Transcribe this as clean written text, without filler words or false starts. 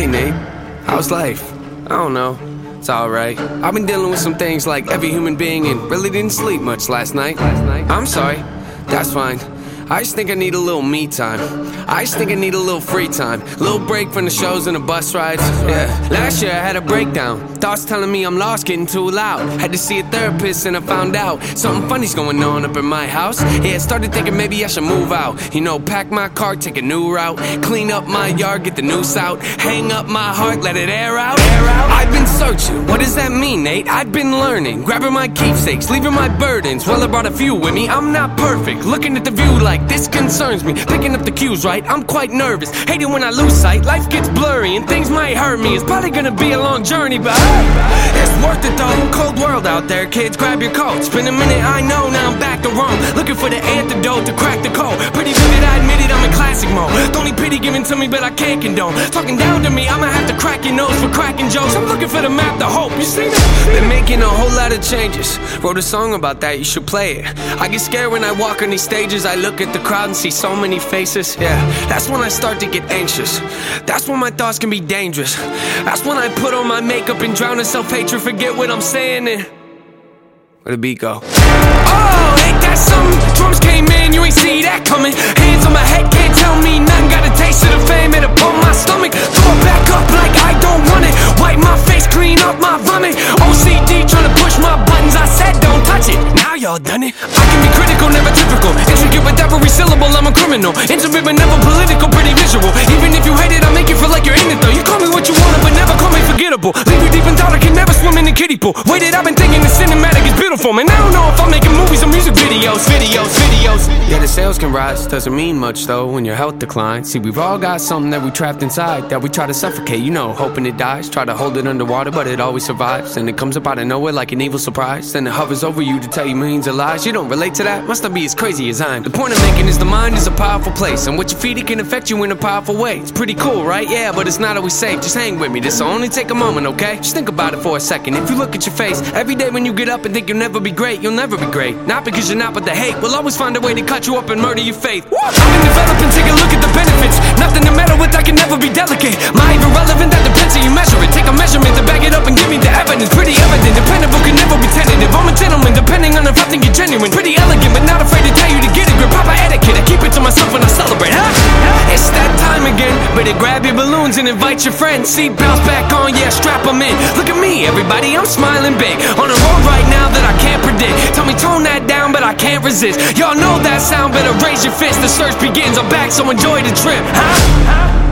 Nate, how's life? I don't know, it's alright. I've been dealing with some things like every human being and really didn't sleep much last night. I'm sorry, that's fine. I just think I need a little me time. I just think I need a little free time. A little break from the shows and the bus rides. Yeah, last year I had a breakdown. Thoughts telling me I'm lost, getting too loud. Had to see a therapist and I found out something funny's going on up in my house. Yeah, started thinking maybe I should move out. You know, pack my car, take a new route. Clean up my yard, get the noose out. Hang up my heart, let it air out. I've been searching, what does that mean, Nate? I've been learning, grabbing my keepsakes, leaving my burdens. Well, I brought a few with me, I'm not perfect. Looking at the view like this concerns me. Picking up the cues right, I'm quite nervous. Hate it when I lose sight, life gets blurry and things might hurt me. It's probably gonna be a long journey, but it's worth it though. Cold world out there, kids, grab your coats. Been a minute, I know, now I'm back to Rome. Looking for the antidote to crack the code. Pretty vivid, I admit it, I'm in classic mode. Don't need pity given to me, but I can't condone. Talking down to me, I'ma have to crack your nose for cracking jokes. I'm looking for the map to hope, you see that? Been making a whole lot of changes. Wrote a song about that, you should play it. I get scared when I walk on these stages. I look at the crowd and see so many faces. Yeah, that's when I start to get anxious. That's when my thoughts can be dangerous. That's when I put on my makeup and drown in self-hatred. Forget what I'm saying and where'd the beat go? Oh, ain't that something? Drums came in, you ain't see that coming. Hands on my head, can't tell me nothing. Got a taste of the fame, it upon my stomach. Throw it back up like I don't want it. Wipe my face, clean up my vomit. OCD trying to push my buttons. I said don't touch it, now y'all done it. I can be critical, never typical. Intricate with every syllable, I'm a criminal. Intimate but never political, pretty visual. Even if you hate it, I make you feel like you're in it though. You call me what you want, but never call me forgettable. Leave you deep in thought, I can never swim in the kiddie pool. Waited, I've been thinking the cinematic is beautiful. Man, I don't know if I'm making movies or music videos. Yeah, the sales can rise, doesn't mean much though when your health declines. See, we've all got something that we trapped inside that we try to suffocate, you know, hoping it dies. Try to hold it underwater, but it always survives. And it comes up out of nowhere like an evil surprise. Then it hovers over you to tell you millions of lies. You don't relate to that? Must not be as crazy as I am. The point I'm making is the mind is a powerful place, and what you feed it can affect you in a powerful way. It's pretty cool, right? Yeah, but it's not always safe. Just hang with me, this'll only take a moment, okay? Just think about it for a second. If you look at your face every day when you get up and think you'll never be great, you'll never be great. Not because you're not, but the hate will always find a way to cut you up and murder your faith. I've been developing, take a look at the benefits. Nothing to meddle with, I can never be delicate. My even relevant, that depends how you measure it. Take a measurement to back it up and give me the evidence. Pretty evident, dependable, can never be tentative. I'm a gentleman, depending on if I think you're genuine. Pretty elegant, but not afraid to tell you to get it. Grip proper etiquette, I keep it to myself when I celebrate. It's that time again, better grab your balloons and invite your friends. Seat belts back on, yeah, strap them in. Look at me, everybody, I'm smiling big. On a road right now that I can't predict. Tell me tone that down, but I can't resist. Y'all know that sound, better raise your fist. The search begins, I'm back, so enjoy the trip, huh?